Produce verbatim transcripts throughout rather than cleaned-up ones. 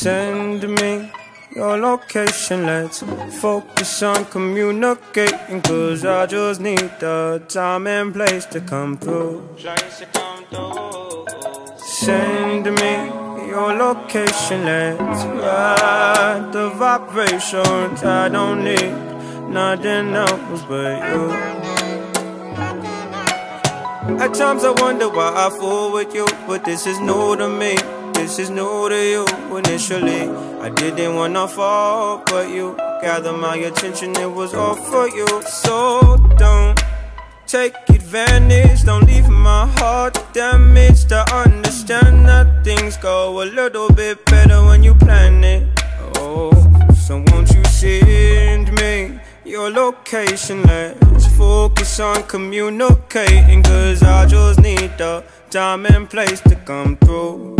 Send me your location, let's focus on communicating, cause I just need the time and place to come through. Send me your location, let's ride the vibrations. I don't need nothing else but you. At times I wonder why I fool with you, but this is new to me. This is new to you. Initially, I didn't wanna fall, but you gathered my attention, it was all for you. So don't take advantage, don't leave my heart damaged. I understand that things go a little bit better when you plan it. Oh, so won't you send me your location? Let's focus on communicating, cause I just need the time and place to come through.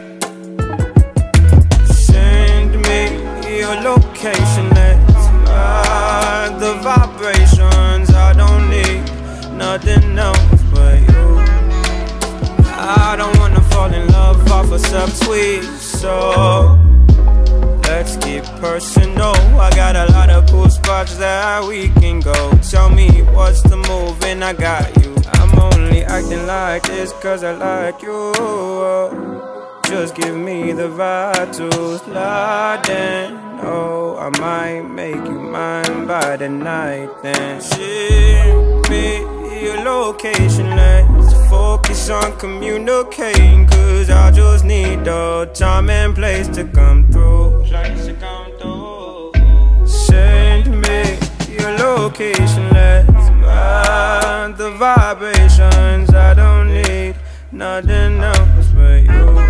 Your location, let's ride the vibrations. I don't need nothing else but you. I don't wanna fall in love off a subtweet, so let's get personal. I got a lot of cool spots that we can go. Tell me what's the move and I got you. I'm only acting like this cause I like you. Just give me the vibe to slide in. Oh, I might make you mine by the night then. Send me your location, let's focus on communicating, cause I just need the time and place to come through. Send me your location, let's ride the vibrations. I don't need nothing else but you.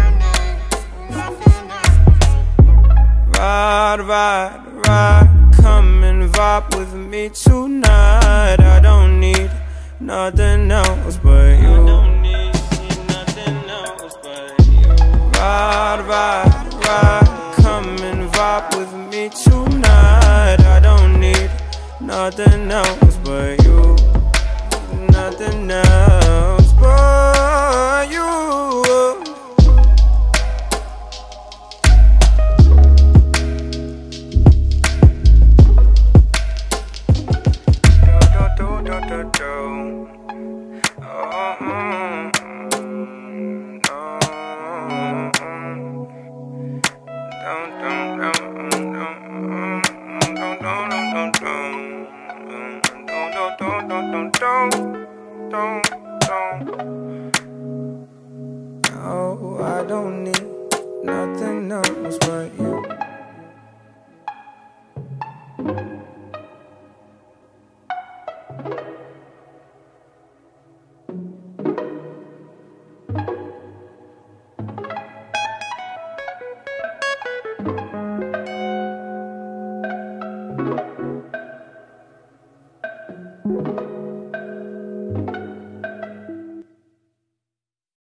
Ride, ride, ride, come and vibe with me tonight. I don't need nothing else but you. I don't need nothing else but you. Ride, ride, ride, come and vibe with me tonight. I don't need nothing else but you. Nothing else but you. Oh, I don't need nothing else but you.